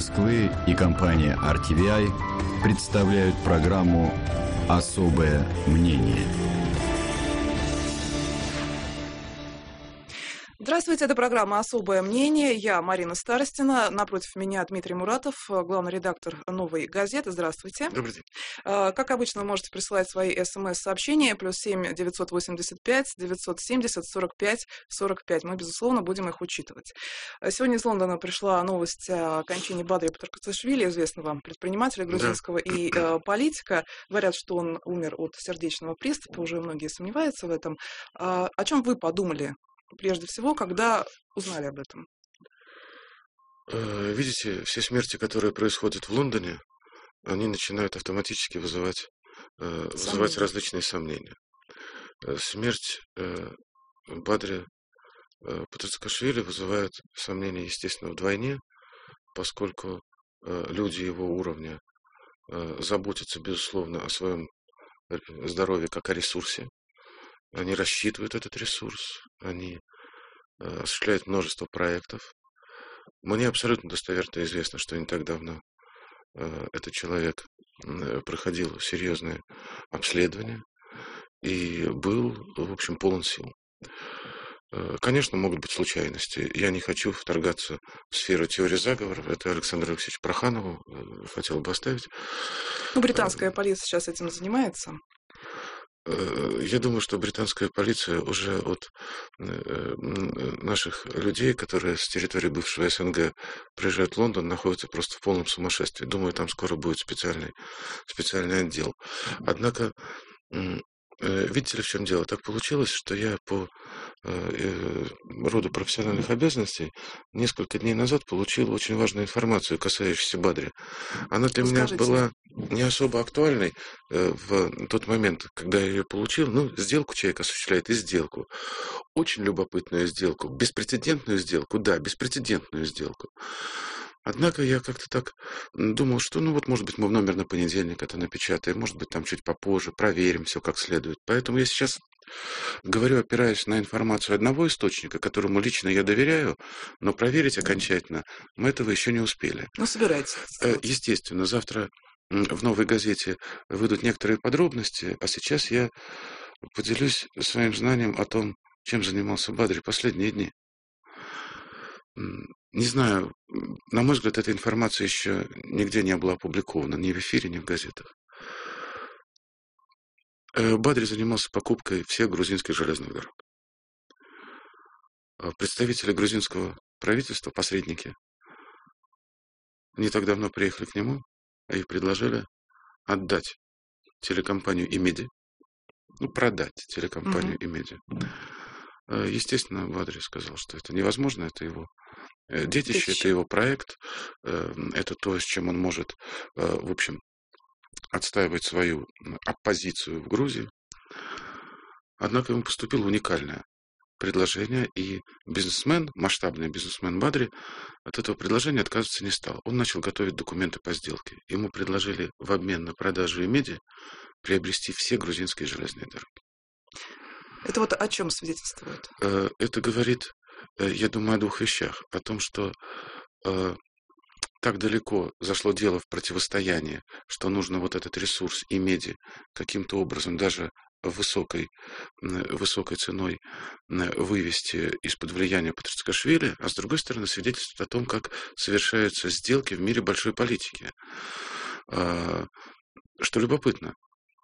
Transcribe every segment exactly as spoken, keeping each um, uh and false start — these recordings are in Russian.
Москвы и компания ар ти ви ай представляют программу «Особое мнение». Здравствуйте, это программа «Особое мнение». Я Марина Старостина. Напротив меня Дмитрий Муратов, главный редактор «Новой газеты». Здравствуйте. Добрый день. Как обычно, вы можете присылать свои смс-сообщения. Плюс семь девятьсот восемьдесят пять девятьсот семьдесят сорок пять сорок пять. Мы, безусловно, будем их учитывать. Сегодня из Лондона пришла новость о кончине Бадри Потаркашвили, известного предпринимателя грузинского, да. и э, политика. Говорят, что он умер от сердечного приступа. Уже многие сомневаются в этом. А, о чем вы подумали? Прежде всего, когда узнали об этом? Видите, все смерти, которые происходят в Лондоне, они начинают автоматически вызывать, вызывать различные сомнения. Смерть Бадри Потаркашвили вызывает сомнения, естественно, вдвойне, поскольку люди его уровня заботятся, безусловно, о своем здоровье как о ресурсе. Они рассчитывают этот ресурс, они э, осуществляют множество проектов. Мне абсолютно достоверно известно, что не так давно э, этот человек э, проходил серьезное обследование и был, в общем, полон сил. Э, конечно, могут быть случайности. Я не хочу вторгаться в сферу теории заговоров. Это Александру Алексеевичу Проханову э, хотел бы оставить. Ну, британская полиция сейчас этим занимается. Я думаю, что британская полиция уже от наших людей, которые с территории бывшего СНГ приезжают в Лондон, находятся просто в полном сумасшествии. Думаю, там скоро будет специальный, специальный отдел. Однако, видите ли, в чем дело? Так получилось, что я по роду профессиональных обязанностей несколько дней назад получил очень важную информацию, касающуюся Бадри. Она для меня была не особо актуальной в тот момент, когда я ее получил. Ну, сделку человек осуществляет и сделку. Очень любопытную сделку, беспрецедентную сделку, да, беспрецедентную сделку. Однако я как-то так думал, что, ну вот, может быть, мы в номер на понедельник это напечатаем, может быть, там чуть попозже, проверим все как следует. Поэтому я сейчас говорю, опираясь на информацию одного источника, которому лично я доверяю, но проверить окончательно мы этого еще не успели. Ну, собирайтесь. Естественно, завтра в «Новой газете» выйдут некоторые подробности, а сейчас я поделюсь своим знанием о том, чем занимался Бадри последние дни. Не знаю, на мой взгляд, эта информация еще нигде не была опубликована, ни в эфире, ни в газетах. Бадри занимался покупкой всех грузинских железных дорог. Представители грузинского правительства, посредники, не так давно приехали к нему и предложили отдать телекомпанию Имеди, ну, продать телекомпанию mm-hmm. Имеди. Естественно, Бадри сказал, что это невозможно, это его детище, это его проект, это то, с чем он может, в общем, отстаивать свою оппозицию в Грузии. Однако ему поступило уникальное предложение, и бизнесмен, масштабный бизнесмен Бадри от этого предложения отказываться не стал. Он начал готовить документы по сделке. Ему предложили в обмен на продажу Имеди приобрести все грузинские железные дороги. Это вот о чем свидетельствует? Это говорит, я думаю, о двух вещах. О том, что э, так далеко зашло дело в противостоянии, что нужно вот этот ресурс Имеди каким-то образом, даже высокой, высокой ценой вывести из-под влияния Потаркашвили, а с другой стороны свидетельствует о том, как совершаются сделки в мире большой политики. Э, что любопытно.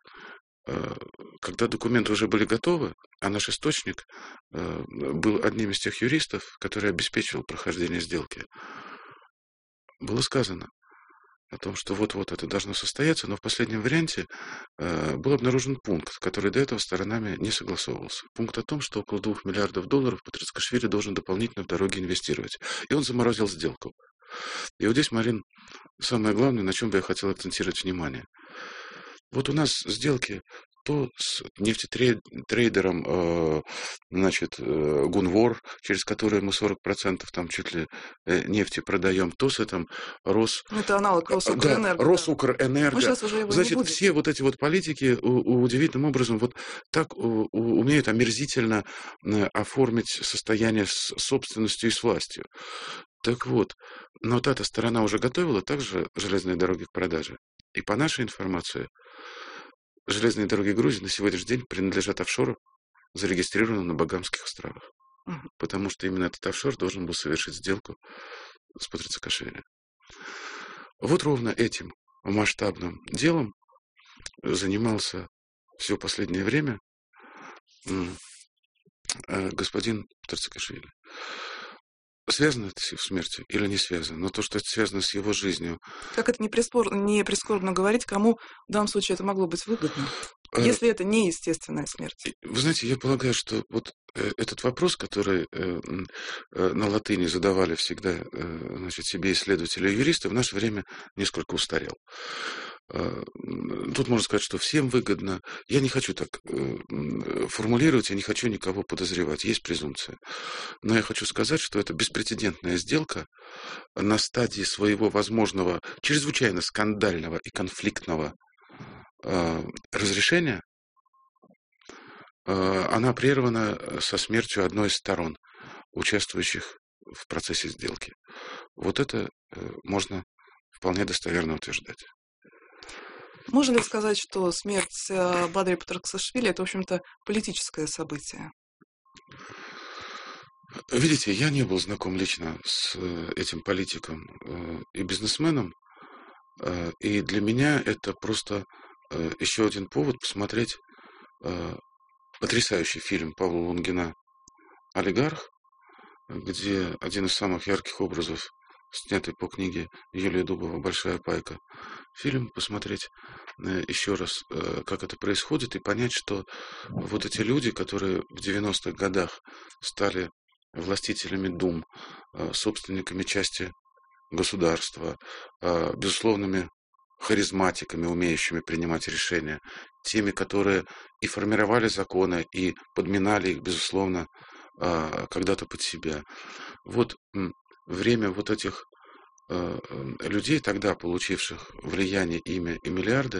Когда документы уже были готовы, а наш источник э, был одним из тех юристов, который обеспечивал прохождение сделки, было сказано о том, что вот-вот это должно состояться, но в последнем варианте э, был обнаружен пункт, который до этого сторонами не согласовывался. Пункт о том, что около двух миллиардов долларов Потаркашвили должен дополнительно в дороги инвестировать. И он заморозил сделку. И вот здесь, Марин, самое главное, на чем бы я хотел акцентировать внимание. Вот у нас сделки то с нефтетрейдером, э, значит, э, Гунвор, через который мы сорок процентов там чуть ли э, нефти продаем, то с этим Рос... Это аналог Росукрэнерго. Да, Росукрэнерго. Да. Уже его Значит, не будет. все вот эти вот политики у, удивительным образом вот так у, умеют омерзительно оформить состояние с собственностью и с властью. Так вот, но вот эта сторона уже готовила также железные дороги к продаже. И по нашей информации, железные дороги Грузии на сегодняшний день принадлежат офшору, зарегистрированному на Багамских островах. Мгм. Потому что именно этот офшор должен был совершить сделку с Патрициакашвили. Вот ровно этим масштабным делом занимался все последнее время м, э, господин Патрициакашвили. Связано это с его смертью или не связано? Но то, что это связано с его жизнью. Как это не, приспор... не прискорбно говорить, кому в данном случае это могло быть выгодно, э, если это не естественная смерть? и, Вы знаете, я полагаю, что вот э, этот вопрос, который э, м, э, на латыни задавали всегда э, значит, себе исследователи и юристы, в наше время несколько устарел. Э, м, Тут можно сказать, что всем выгодно. Я не хочу так э, м, формулировать, я не хочу никого подозревать. Есть презумпция. Но я хочу сказать, что это беспрецедентная сделка на стадии своего возможного, чрезвычайно скандального и конфликтного э, разрешения. Э, Она прервана со смертью одной из сторон, участвующих в процессе сделки. Вот это э, можно вполне достоверно утверждать. Можно ли сказать, что смерть э, Бадри Патрициакашвили — это, в общем-то, политическое событие? Видите, я не был знаком лично с э, этим политиком э, и бизнесменом, э, и для меня это просто э, еще один повод посмотреть э, потрясающий фильм Павла Лунгина «Олигарх», где один из самых ярких образов, снятый по книге Юлии Дубова «Большая пайка». Фильм посмотреть э, еще раз, э, как это происходит, и понять, что вот эти люди, которые в девяностых годах стали властителями дум, э, собственниками части государства, э, безусловными харизматиками, умеющими принимать решения, теми, которые и формировали законы, и подминали их, безусловно, э, когда-то под себя. Вот м, время вот этих э, э, людей, тогда получивших влияние, имя и миллиарды,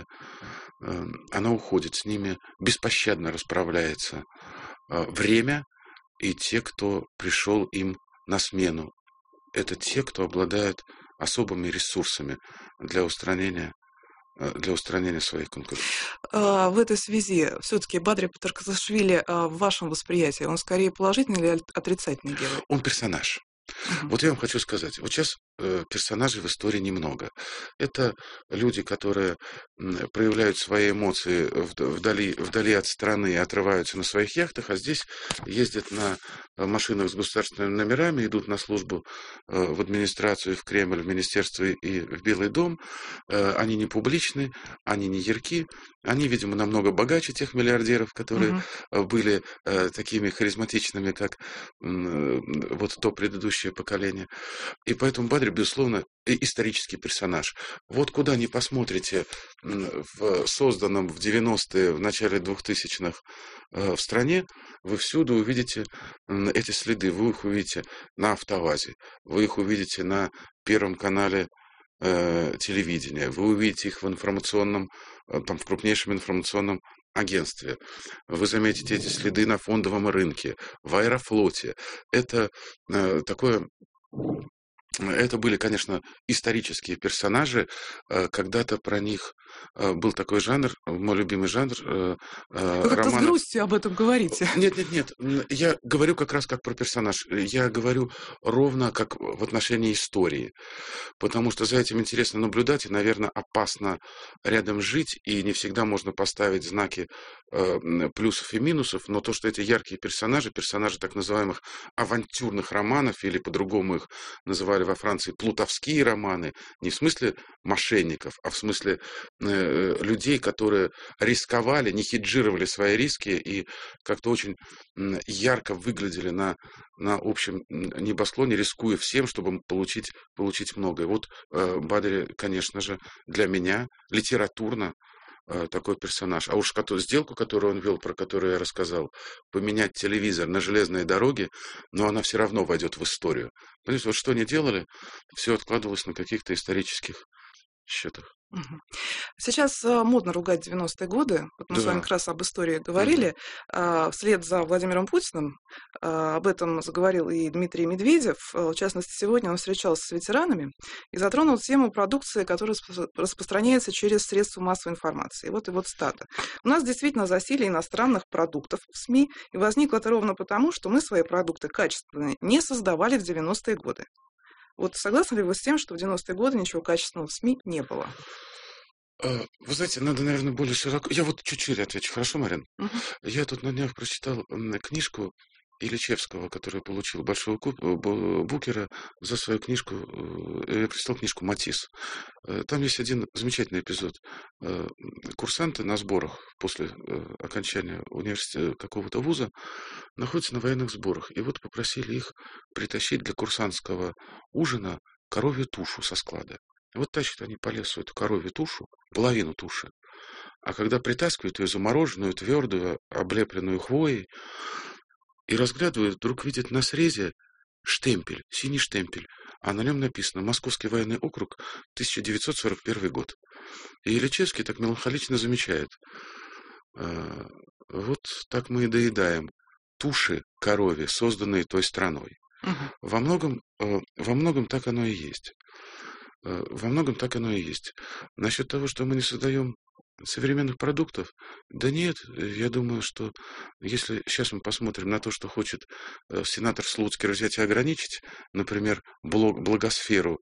э, оно уходит, с ними беспощадно расправляется э, время и те, кто пришел им на смену. Это те, кто обладает особыми ресурсами для устранения, э, для устранения своих конкурентов. А, В этой связи все-таки Бадри Патрициакашвили а, в вашем восприятии, он скорее положительный или аль- отрицательный герой? Он персонаж. Мгм. Вот я вам хочу сказать, вот сейчас э, персонажей в истории немного. Это люди, которые м, проявляют свои эмоции вд- вдали, вдали от страны, отрываются на своих яхтах, а здесь ездят на э, машинах с государственными номерами, идут на службу э, в администрацию, в Кремль, в министерство и в Белый дом. Э, Они не публичны, они не ярки, они, видимо, намного богаче тех миллиардеров, которые Мгм. э, были э, такими харизматичными, как м, э, вот то предыдущее поколение. И поэтому Бадри, безусловно, и исторический персонаж. Вот куда ни посмотрите м, в созданном в девяностые, в начале двухтысячных э, в стране, вы всюду увидите м, эти следы. Вы их увидите на АвтоВАЗе, вы их увидите на Первом канале э, телевидения, вы увидите их в информационном, э, там, в крупнейшем информационном агентстве. Вы заметите эти следы на фондовом рынке, в Аэрофлоте. Это э, такое... Это были, конечно, исторические персонажи. Э, Когда-то про них э, был такой жанр, мой любимый жанр э, э, Вы как-то с романов. грустью об этом говорите. Нет, нет, нет. м, Я говорю как раз как про персонаж. Я говорю ровно как в отношении истории. Потому что за этим интересно наблюдать, и, наверное, опасно рядом жить, и не всегда можно поставить знаки э, м, плюсов и минусов, но то, что эти яркие персонажи, персонажи так называемых авантюрных романов, или по-другому их называли во Франции плутовские романы, не в смысле мошенников, а в смысле э, людей, которые рисковали, не хеджировали свои риски и как-то очень м, ярко выглядели на, на общем м, небосклоне, рискуя всем, чтобы получить, получить многое. Вот э, Бадри, конечно же, для меня литературно э, такой персонаж. А уж кото- сделку, которую он вел, про которую я рассказал, поменять телевизор на железные дороги, но она все равно войдет в историю. Понимаете, вот что они делали, все откладывалось на каких-то исторических счетах. Мгм. Сейчас а, модно ругать девяностые годы. Вот мы с вами Да. как раз об истории Мгм. говорили. А, Вслед за Владимиром Путиным а, об этом заговорил и Дмитрий Медведев. А, В частности, сегодня он встречался с ветеранами и затронул тему продукции, которая распро- распространяется через средства массовой информации. Вот и вот цитата. У нас действительно засилие иностранных продуктов в СМИ, и возникло это ровно потому, что мы свои продукты качественные не создавали в девяностые годы. Вот согласны ли вы с тем, что в девяностые годы ничего качественного в СМИ не было? А, Вы знаете, надо, наверное, более широко. Я вот чуть-чуть отвечу, хорошо, Марин? Мгм. Я тут на днях прочитал м, книжку Ильичевского, который получил большого куп- э, бу- букера за свою книжку. э, Я прочитал книжку «Матисс». Э, Там есть один замечательный эпизод. Э, м, Курсанты на сборах после э, окончания университета какого-то вуза находятся на военных сборах. И вот попросили их притащить для курсантского ужина коровью тушу со склада. И вот тащат они по лесу эту коровью тушу, половину туши. А когда притаскивают ее замороженную, твердую, облепленную хвоей, и разглядывают, вдруг видят на срезе штемпель, синий штемпель, а на нем написано «Московский военный округ, тысяча девятьсот сорок первый год». И Ильичевский так меланхолично замечает: «Э, вот так мы и доедаем туши коровьи, созданные той страной». Мгм. Во многом, э, во многом так оно и есть. Э, Во многом так оно и есть. Насчет того, что мы не создаем современных продуктов, да нет, э, я думаю, что если сейчас мы посмотрим на то, что хочет э, сенатор Слуцкий взять и ограничить, например, блог, благосферу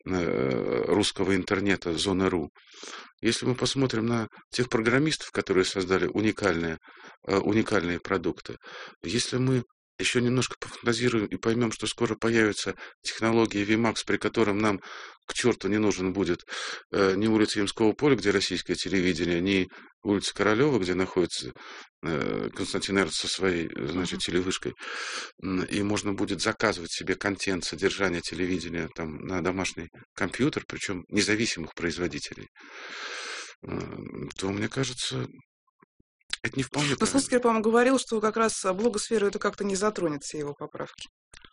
э, русского интернета, зоны РУ, если мы посмотрим на тех программистов, которые создали уникальные, э, уникальные продукты, если мы еще немножко пофантазируем и поймем, что скоро появятся технологии WiMAX, при котором нам к черту не нужен будет э, ни улица Ямского поля, где российское телевидение, ни улица Королева, где находится э, Константин Эрц со своей, значит, Мгм. телевышкой, м, и можно будет заказывать себе контент содержания телевидения там на домашний компьютер, причем независимых производителей, э, то, мне кажется, это не вполне Но правильно. Слуцкий, по-моему, говорил, что как раз а, блогосферу это как-то не затронет, все его поправки.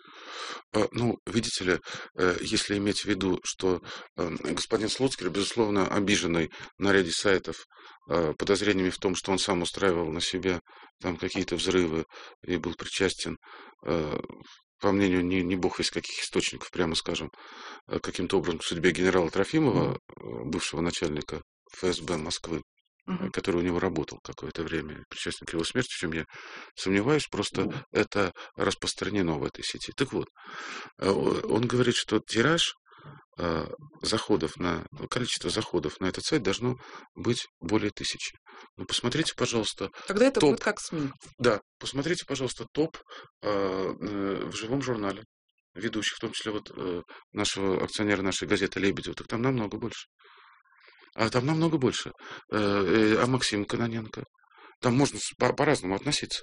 А, Ну, видите ли, э, если иметь в виду, что э, господин Слуцкий, безусловно, обиженный на ряде сайтов э, подозрениями в том, что он сам устраивал на себя там какие-то взрывы и был причастен, э, по мнению не, не бог из каких источников, прямо скажем, э, каким-то образом к судьбе генерала Трофимова, э, бывшего начальника ФСБ Москвы, э, Мгм. который у него работал какое-то время, причастен к его смерти, в чем я сомневаюсь, просто это распространено в этой сети. Так вот, э, он говорит, что тираж э, заходов на, ну, количество заходов на этот сайт должно быть более тысячи. Ну, посмотрите, пожалуйста, Тогда это топ, будет как СМИ. да, посмотрите, пожалуйста, топ э, э, в живом журнале ведущих, в том числе вот э, нашего акционера нашей газеты Лебедева, так там намного больше. А там намного больше. Э, э, а Максим Кононенко? Там можно с- по- по-разному относиться.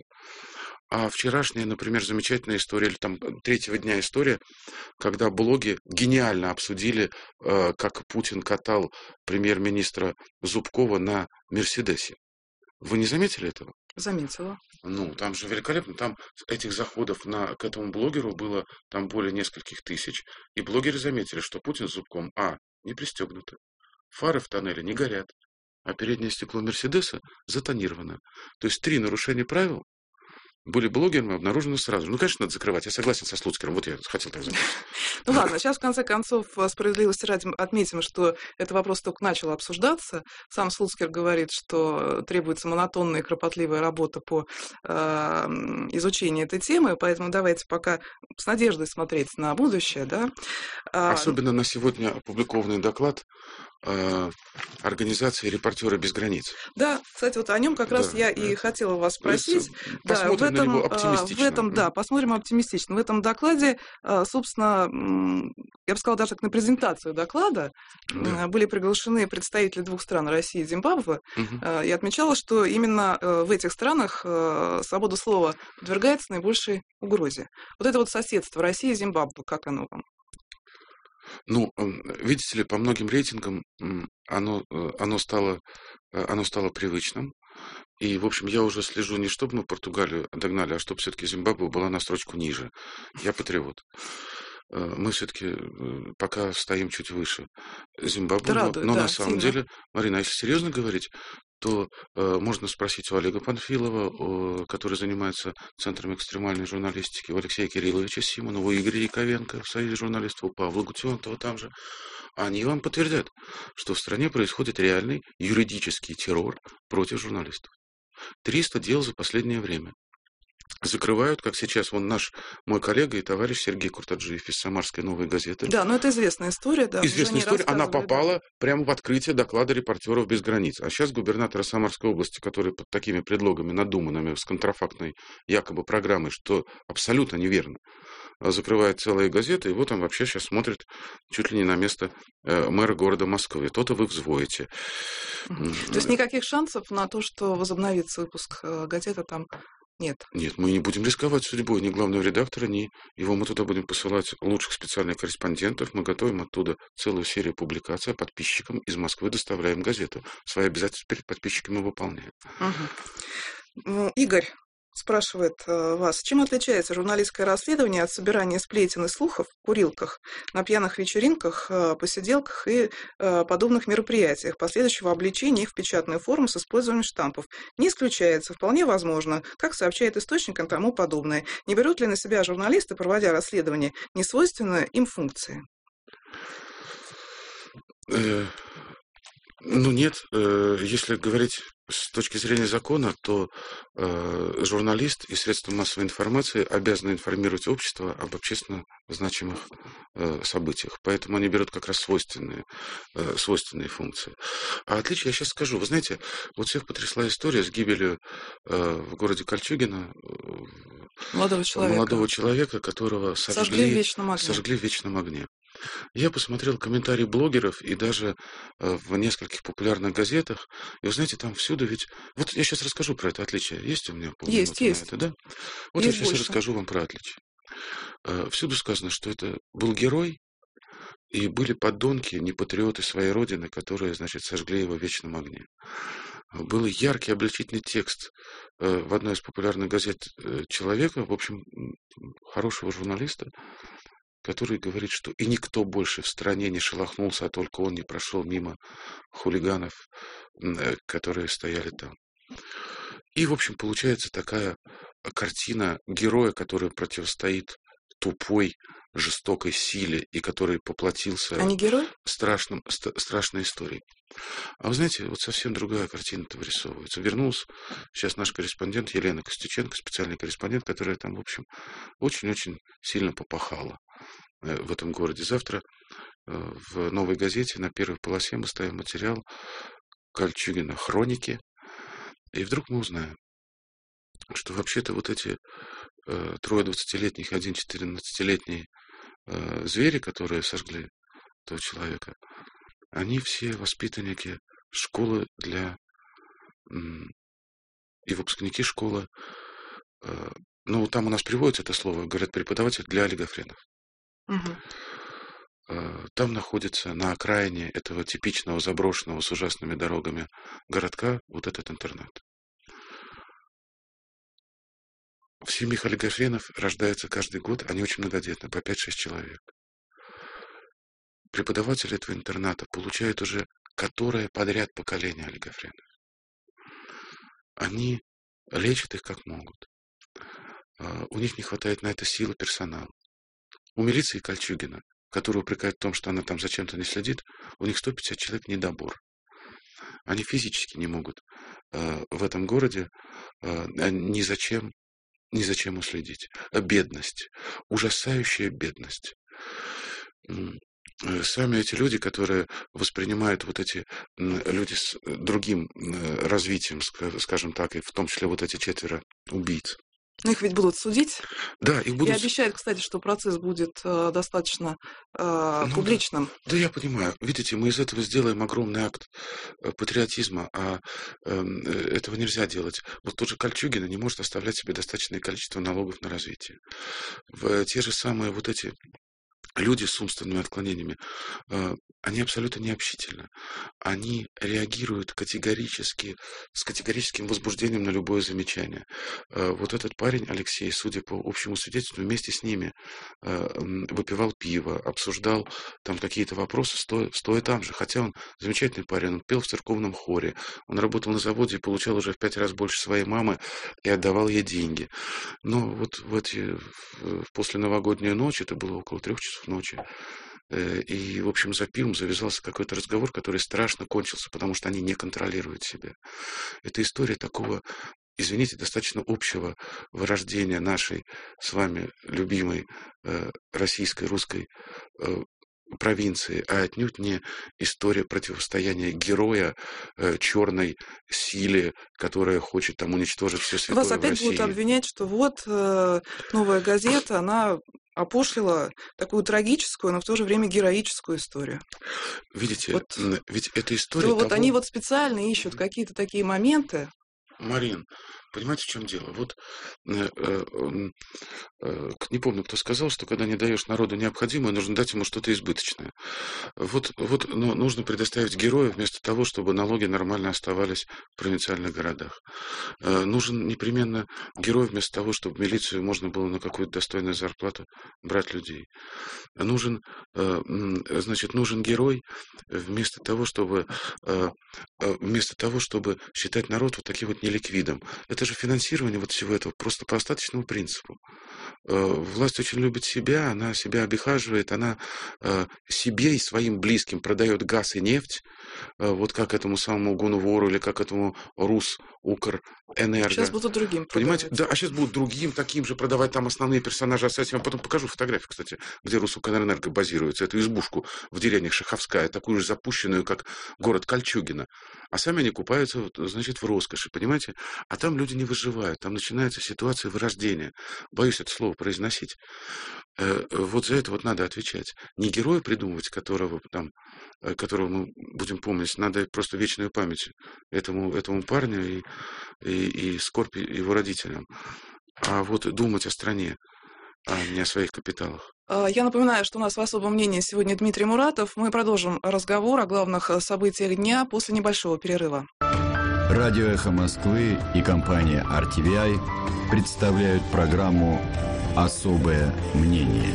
А вчерашняя, например, замечательная история, или там третьего дня история, когда блоги гениально обсудили, э, как Путин катал премьер-министра Зубкова на Мерседесе. Вы не заметили этого? Заметила. Ну, там же великолепно. Там этих заходов на, к этому блогеру было там более нескольких тысяч. И блогеры заметили, что Путин с Зубком, а, не пристегнуты, фары в тоннеле не горят, а переднее стекло Мерседеса затонировано. То есть три нарушения правил были блогерами обнаружены сразу. Ну, конечно, надо закрывать. Я согласен со Слуцкером. Вот я хотел так закончить. Ну ладно, сейчас в конце концов а, справедливости ради отметим, что этот вопрос только начал обсуждаться. Сам Слуцкер говорит, что требуется монотонная и кропотливая работа по а, м, изучению этой темы, поэтому давайте пока с надеждой смотреть на будущее, да. А, Особенно на сегодня опубликованный доклад э, организации «Репортеры без границ». Да, кстати, вот о нем как раз Да, я и это, хотела вас то есть, э, спросить. Да, в посмотрим на него этом, а, в оптимистично. этом, да, Мгм. посмотрим оптимистично. В этом докладе, а, собственно, м, я бы сказала, даже так на презентацию доклада Да. м, были приглашены представители двух стран, России и Зимбабве, Мгм. а, и отмечалось, что именно э, в этих странах э, свобода слова подвергается наибольшей угрозе. Вот это вот соседство России и Зимбабве, как оно вам? Ну, м, видите ли, по многим рейтингам м, оно, э, оно, стало, э, оно стало привычным. И, в общем, я уже слежу не чтобы мы Португалию догнали, а чтобы все-таки Зимбабве была на строчку ниже. Я патриот. мы все-таки пока стоим чуть выше Зимбабве. Но, радует, но да, на самом сильно. деле, Марина, если серьезно говорить, то э, можно спросить у Олега Панфилова, о, который занимается Центром экстремальной журналистики, у Алексея Кирилловича Симонова, у Игоря Яковенко в Союзе журналистов, у Павла Гутионтова там же. Они вам подтвердят, что в стране происходит реальный юридический террор против журналистов. триста дел за последнее время. Закрывают, как сейчас, вон наш, мой коллега и товарищ Сергей Куртаджиев из «Самарской новой газеты». Да, но это известная история, да. Известная история, она попала да. прямо в открытие доклада «Репортеров без границ». А сейчас губернатора Самарской области, который под такими предлогами надуманными, с контрафактной якобы программой, что абсолютно неверно, закрывает целые газеты, и вот он вообще сейчас смотрит чуть ли не на место э, мэра города Москвы. То-то вы взвоите. То есть никаких шансов на то, что возобновится выпуск э, газеты там нет? Нет, мы не будем рисковать судьбой ни главного редактора, ни его. Мы туда будем посылать лучших специальных корреспондентов. Мы готовим оттуда целую серию публикаций, а подписчикам из Москвы доставляем газету. Свои обязательства перед подписчиками выполняем. Угу. Ну, Игорь спрашивает э, вас, чем отличается журналистское расследование от собирания сплетен и слухов в курилках, на пьяных вечеринках, э, посиделках и э, подобных мероприятиях, последующего обличения их в печатную форму с использованием штампов? Не исключается, вполне возможно, как сообщает источник и тому подобное. Не берут ли на себя журналисты, проводя расследование, несвойственные им функции? Ну нет, если говорить с точки зрения закона, то э, журналист и средства массовой информации обязаны информировать общество об общественно значимых э, событиях. Поэтому они берут как раз свойственные, э, свойственные функции. А отличие я сейчас скажу. Вы знаете, вот всех потрясла история с гибелью э, в городе Кольчугино молодого человека, молодого человека которого сожгли, сожгли в вечном огне. Сожгли в вечном огне. Я посмотрел комментарии блогеров и даже э, в нескольких популярных газетах. И вы знаете, там всюду ведь... Вот я сейчас расскажу про это отличие. Есть у меня полминуты Есть, есть. на это, да? Вот Есть я сейчас больше. расскажу вам про отличие. Э, всюду сказано, что это был герой, и были подонки, не патриоты своей родины, которые, значит, сожгли его в вечном огне. Был яркий обличительный текст э, в одной из популярных газет э, человека, в общем, хорошего журналиста, который говорит, что и никто больше в стране не шелохнулся, а только он не прошел мимо хулиганов, которые стояли там. И, в общем, получается такая картина героя, который противостоит тупой, жестокой силе и который поплатился а не герой? страшным, ст- страшной историей. А вы знаете, вот совсем другая картина-то вырисовывается. Вернулся сейчас наш корреспондент Елена Костюченко, специальный корреспондент, которая там, в общем, очень-очень сильно попахала в этом городе. Завтра в «Новой газете» на первой полосе мы ставим материал Кольчугино «Хроники». И вдруг мы узнаем, что вообще-то вот эти э, трое двадцатилетних и один четырнадцатилетний э, звери, которые сожгли этого человека, они все воспитанники школы для... М, и выпускники школы. Э, ну, там у нас приводится это слово, говорят, преподаватель для олигофренов. Угу. Там находится на окраине этого типичного заброшенного с ужасными дорогами городка вот этот интернат. В семьях олигофренов рождается каждый год, они очень многодетны, по пять-шесть человек. Преподаватели этого интерната получают уже которое подряд поколение олигофренов. Они лечат их как могут. У них не хватает на это силы персонала. У милиции Кольчугино, которую упрекают в том, что она там зачем-то не следит, у них сто пятьдесят человек недобор. Они физически не могут э, в этом городе э, ни зачем, ни зачем уследить. Бедность, ужасающая бедность. Сами эти люди, которые воспринимают вот эти люди с другим развитием, скажем так, и в том числе вот эти четверо убийц. Но их ведь будут судить. Да, их будут... И обещают, кстати, что процесс будет э, достаточно э, ну, публичным. Да, да, я понимаю. Видите, мы из этого сделаем огромный акт патриотизма, а э, этого нельзя делать. Вот тот же Кольчугино не может оставлять себе достаточное количество налогов на развитие. В те же самые вот эти люди с умственными отклонениями, они абсолютно необщительны. Они реагируют категорически, с категорическим возбуждением на любое замечание. Вот этот парень, Алексей, судя по общему свидетельству, вместе с ними выпивал пиво, обсуждал там какие-то вопросы, стоя, стоя там же. Хотя он замечательный парень, он пел в церковном хоре, он работал на заводе и получал уже в пять раз больше своей мамы и отдавал ей деньги. Но вот в эти, в после новогоднюю ночь, это было около трех часов ночи, и, в общем, за пивом завязался какой-то разговор, который страшно кончился, потому что они не контролируют себя. Это история такого, извините, достаточно общего вырождения нашей с вами любимой э, российской, русской э, провинции, а отнюдь не история противостояния героя э, черной силе, которая хочет там уничтожить все святое в России. Вас опять будут обвинять, что вот э, «Новая газета», она опошлила такую трагическую, но в то же время героическую историю. Видите, вот, ведь эта история... Вот того... они вот специально ищут какие-то такие моменты. Марин, понимаете, в чем дело? Вот э, э, э, не помню, кто сказал, что когда не даешь народу необходимое, нужно дать ему что-то избыточное. Вот, вот ну, нужно предоставить героя вместо того, чтобы налоги нормально оставались в провинциальных городах. Э, нужен непременно герой вместо того, чтобы в милицию можно было на какую-то достойную зарплату брать людей. Нужен, э, значит, нужен герой вместо того, чтобы э, вместо того, чтобы считать народ вот таким вот неликвидом. Это же финансирование вот всего этого просто по остаточному принципу. Власть очень любит себя, она себя обихаживает, она себе и своим близким продает газ и нефть, вот как этому самому Гунвору или как этому Рус, Укр, Энерго. Сейчас будут другим продавать. Понимаете? Да, а сейчас будут другим, таким же продавать там основные персонажи. А я вам потом покажу фотографию, кстати, где Рус, Укр, Энерго базируется. Эту избушку в деревне Шаховская, такую же запущенную, как город Кольчугино. А сами они купаются, значит, в роскоши, понимаете? А там люди не выживают, там начинается ситуация вырождения. Боюсь это слово произносить. Вот за это вот надо отвечать. Не героя придумывать, которого там, которого мы будем помнить, надо просто вечную память этому, этому парню и, и, и скорбь его родителям. А вот думать о стране, а не о своих капиталах. Я напоминаю, что у нас в особом мнении сегодня Дмитрий Муратов. Мы продолжим разговор о главных событиях дня после небольшого перерыва. Радио «Эхо Москвы» и компания ар ти ви ай представляют программу «Особое мнение».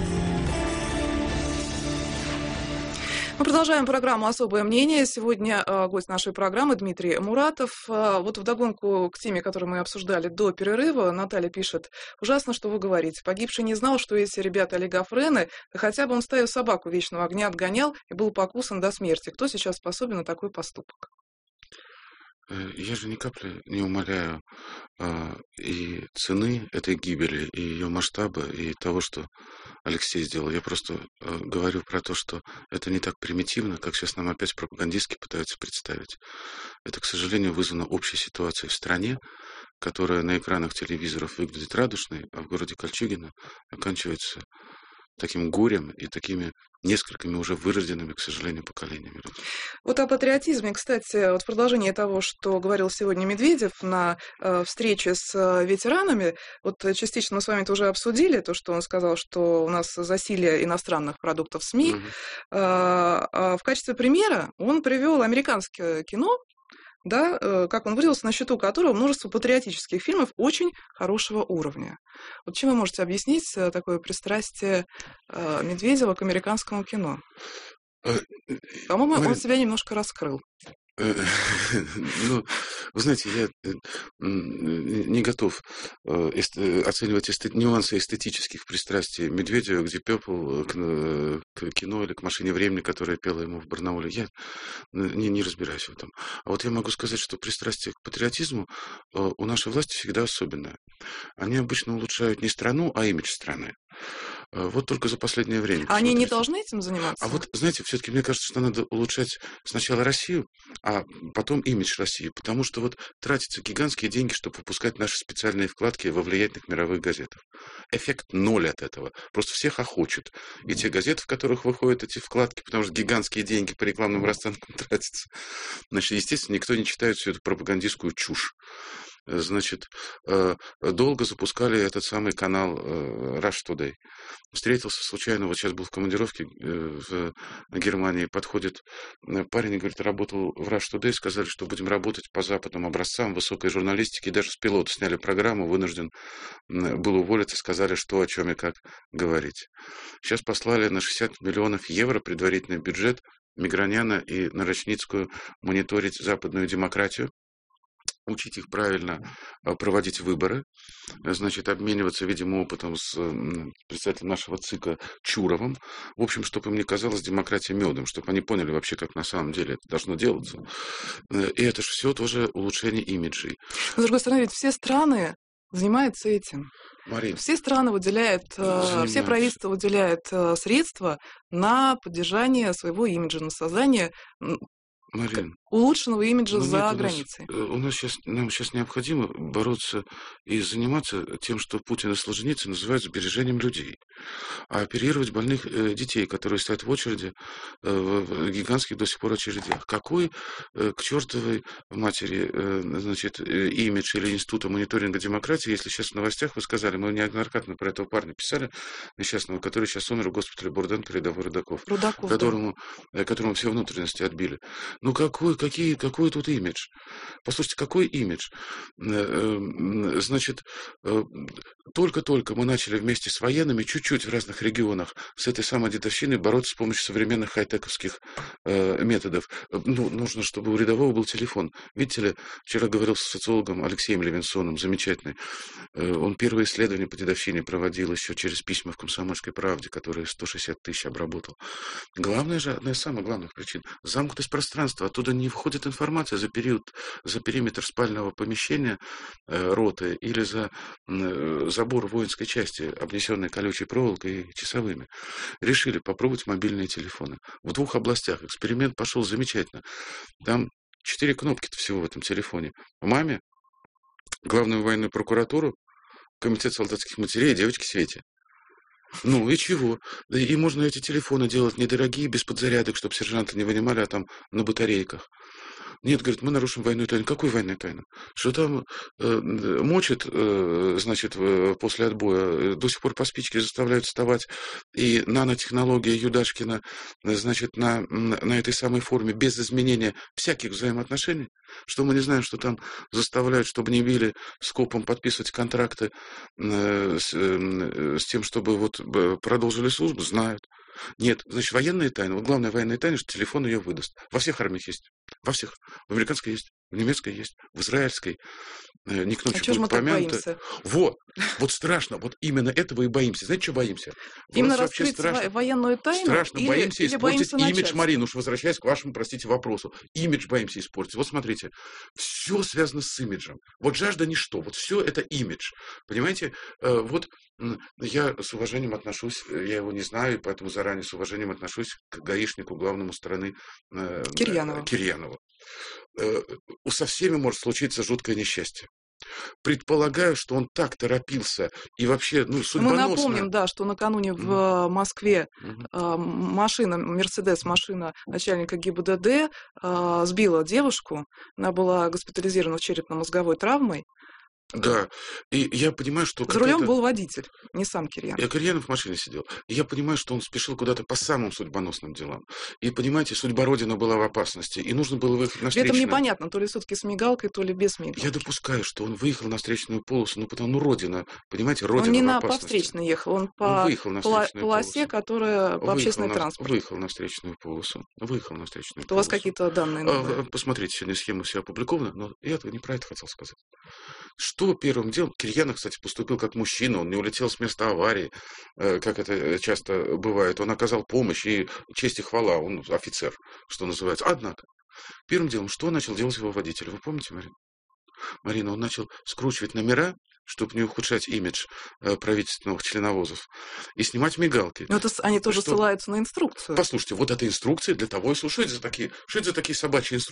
Мы продолжаем программу «Особое мнение». Сегодня э, гость нашей программы Дмитрий Муратов. Э, вот вдогонку к теме, которую мы обсуждали до перерыва, Наталья пишет: «Ужасно, что вы говорите. Погибший не знал, что эти ребята олигофрены, да хотя бы он стаю собаку вечного огня отгонял и был покусан до смерти. Кто сейчас способен на такой поступок?» Я же ни капли не умаляю а, и цены этой гибели, и ее масштаба, и того, что Алексей сделал. Я просто а, говорю про то, что это не так примитивно, как сейчас нам опять пропагандистски пытаются представить. Это, к сожалению, вызвано общей ситуацией в стране, которая на экранах телевизоров выглядит радужной, а в городе Кольчугино оканчивается таким горем и такими несколькими уже вырожденными, к сожалению, поколениями. Вот о патриотизме, кстати, вот в продолжение того, что говорил сегодня Медведев на э, встрече с э, ветеранами, вот частично мы с вами это уже обсудили, то, что он сказал, что у нас засилие иностранных продуктов СМИ. Mm-hmm. Э, э, в качестве примера он привел американское кино, да, как он выразился, на счету которого множество патриотических фильмов очень хорошего уровня. Вот чем вы можете объяснить такое пристрастие Медведева к американскому кино? По-моему, он себя немножко раскрыл. Ну, вы знаете, я не готов оценивать нюансы эстетических пристрастий Медведева, где Пепл к кино или к машине времени, которая пела ему в Барнауле. Я не, не разбираюсь в этом. А вот я могу сказать, что пристрастие к патриотизму у нашей власти всегда особенное. Они обычно улучшают не страну, а имидж страны. Вот только за последнее время. А они не должны этим заниматься? А вот, знаете, все-таки мне кажется, что надо улучшать сначала Россию, а потом имидж России. Потому что вот тратятся гигантские деньги, чтобы выпускать наши специальные вкладки во влиятельных мировых газетах. Эффект ноль от этого. Просто всех охочут. И те газеты, в которых выходят эти вкладки, потому что гигантские деньги по рекламным расценкам тратятся. Значит, естественно, никто не читает всю эту пропагандистскую чушь. значит, долго запускали этот самый канал Russia Today. Встретился случайно, вот сейчас был в командировке в Германии, подходит парень и говорит, работал в Russia Today, сказали, что будем работать по западным образцам высокой журналистики, и даже с пилота сняли программу, вынужден был уволиться, сказали, что, о чем и как говорить. Сейчас послали на шестьдесят миллионов евро предварительный бюджет Миграняна и Нарочницкую мониторить западную демократию, учить их правильно проводить выборы, значит, обмениваться, видимо, опытом с представителем нашего ЦИКа Чуровым. В общем, чтобы им не казалось демократия медом, чтобы они поняли вообще, как на самом деле это должно делаться. И это же все тоже улучшение имиджей. Но, с другой стороны, ведь все страны занимаются этим. Марин, все страны выделяют, занимаются. Все правительства выделяют средства на поддержание своего имиджа, на создание Марин, улучшенного имиджа ну, за нет, границей. У нас, у нас сейчас, нам сейчас необходимо бороться и заниматься тем, что Путин и Солженицын называют сбережением людей. А оперировать больных э, детей, которые стоят в очереди, э, в гигантских до сих пор очередях. Какой э, к чертовой матери э, значит, э, имидж или института мониторинга демократии, если сейчас в новостях вы сказали, мы неоднократно про этого парня писали, несчастного, который сейчас умер в госпитале Бурденко, рядовой Рудаков, Рудаков которому, да. которому все внутренности отбили. Ну какой, какие, какой тут имидж? Послушайте, какой имидж? Значит, только-только мы начали вместе с военными чуть-чуть в разных регионах с этой самой дедовщиной бороться с помощью современных хай-тековских методов. Ну, нужно, чтобы у рядового был телефон. Видите ли, вчера говорил с социологом Алексеем Левинсоном, замечательный. Он первые исследования по дедовщине проводил еще через письма в «Комсомольской правде», которые сто шестьдесят тысяч обработал. Главное же, одна из самых главных причин – замкнутость пространства. Оттуда не входит информация за период, за периметр спального помещения э, роты или за э, забор воинской части, обнесенной колючей проволокой и часовыми. Решили попробовать мобильные телефоны. В двух областях эксперимент пошел замечательно. Там четыре кнопки-то всего в этом телефоне. Маме, главную военную прокуратуру, комитет солдатских матерей и девочке Свете. Ну и чего? И можно эти телефоны делать недорогие, без подзарядок, чтобы сержанты не вынимали, а там на батарейках. Нет, говорит, мы нарушим военную тайну. Какую военную тайну? Что там э, мочат, э, значит, после отбоя, до сих пор по спичке заставляют вставать, и нанотехнология Юдашкина, значит, на, на этой самой форме, без изменения всяких взаимоотношений, что мы не знаем, что там заставляют, чтобы не били скопом подписывать контракты э, с, э, с тем, чтобы вот продолжили службу, знают. Нет, значит, военная тайна, вот главная военная тайна, что телефон ее выдаст. Во всех армиях есть. Во всех. В американской есть, в немецкой есть, в израильской. Э, никто а что же мы так боимся? Вот, вот страшно, вот именно этого и боимся. Знаете, что боимся? Именно раскрыть страшно, военную тайну? Страшно или, боимся или испортить боимся имидж Марины. Уж возвращаясь к вашему, простите, вопросу. Имидж боимся испортить. Вот смотрите, все связано с имиджем. Вот жажда ничто, вот все это имидж. Понимаете, э, вот я с уважением отношусь, я его не знаю, поэтому заранее с уважением отношусь к гаишнику, главному страны э, Кирьянову. Кирьянову. Э, со всеми может случиться жуткое несчастье. Предполагаю, что он так торопился и вообще, ну, судьбоносно. Мы напомним, да, что накануне в Москве э, машина, Мерседес, машина начальника ГИБДД э, сбила девушку. Она была госпитализирована с черепно-мозговой травмой. Да, и я понимаю, что... За рулем был водитель, не сам Кирьянов. Я Кирьянов в машине сидел. И я понимаю, что он спешил куда-то по самым судьбоносным делам. И, понимаете, судьба Родины была в опасности. И нужно было выехать на встречную... Это непонятно, то ли все-таки с мигалкой, то ли без мигалки. Я допускаю, что он выехал на встречную полосу, ну, потому, ну, Родина, понимаете, Родина он не в на опасности. по встречной ехал, он по он выехал на пола- встречную полосе, полосу. которая по выехал общественной на, транспорте. Выехал на встречную полосу. Выехал на встречную У полосу. вас какие-то данные? А, посмотрите, сегодня схема вся опубликована, но я не про это хотел сказать. Что первым делом? Кирьянов, кстати, поступил как мужчина, он не улетел с места аварии, как это часто бывает. Он оказал помощь, и честь и хвала, он офицер, что называется. Однако, первым делом, что начал делать его водитель? Вы помните, Марина? Марина, он начал скручивать номера, чтобы не ухудшать имидж э, правительственных членовозов, и снимать мигалки. Но это они тоже что... ссылаются на инструкцию. Послушайте, вот эта инструкция для того и слушайте. Что это за такие, что это за такие собачьи инструкции?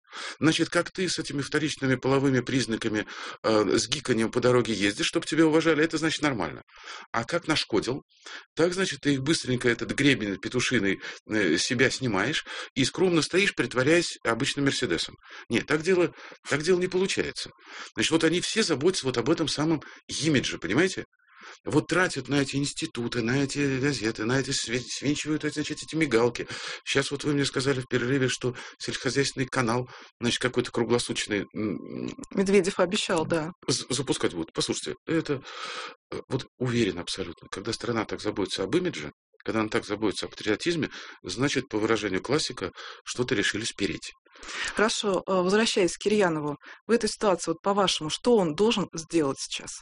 Значит, как ты с этими вторичными половыми признаками, э, с гиканьем по дороге ездишь, чтобы тебя уважали, это значит нормально. А как нашкодил, так, значит, ты их быстренько, этот гребень петушиный, э, себя снимаешь и скромно стоишь, притворяясь обычным Мерседесом. Нет, так дело, так дело не получается. Значит, вот они все заботятся вот об этом самом имидже, понимаете? Вот тратят на эти институты, на эти газеты, на эти све- свинчивают эти, значит, эти мигалки. Сейчас вот вы мне сказали в перерыве, что сельскохозяйственный канал, значит, какой-то круглосуточный м, Медведев обещал, да. з- запускать будут. Послушайте, это э, вот уверен абсолютно, когда страна так заботится об имидже, когда она так заботится о патриотизме, значит, по выражению классика, что-то решили спереть. Хорошо, э, возвращаясь к Кирьянову, в этой ситуации, вот по-вашему, что он должен сделать сейчас?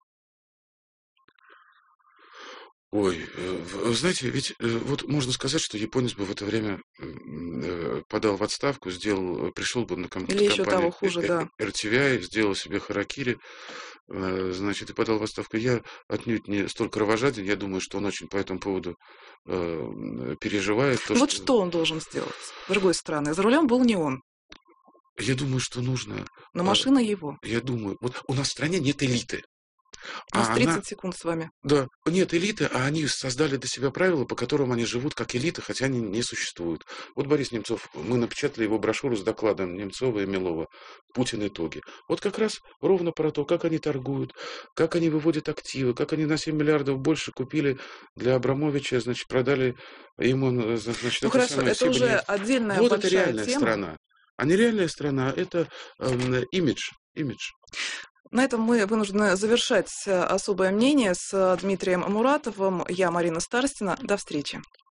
Ой, э, вы знаете, ведь э, вот можно сказать, что японец бы в это время м, э, подал в отставку, сделал, э, пришел бы на ком- Или еще того компанию хуже, да. эр ти ви ай, сделал себе харакири, э, значит, и подал в отставку. Я отнюдь не столь кровожаден, я думаю, что он очень по этому поводу э, м, переживает. То, Ну вот что... что он должен сделать? С другой стороны, за рулем был не он, Я думаю, что нужно, но э, машина его. я думаю, вот у нас в стране нет элиты, У нас а она, тридцать секунд с вами. да, нет элиты, а они создали для себя правила, по которым они живут как элита, хотя они не существуют. Вот Борис Немцов, мы напечатали его брошюру с докладом Немцова и Милова «Путин. Итоги». Вот как раз ровно про то, как они торгуют, как они выводят активы, как они на семь миллиардов больше купили для Абрамовича, значит, продали ему, э, значит, Ну это хорошо, самое это уже Сибнефть. отдельная Вот это большая реальная тема. страна. А нереальная страна – это эм, имидж. Имидж. На этом мы вынуждены завершать э, особое мнение с э, Дмитрием Муратовым. Я Марина Старостина. До встречи.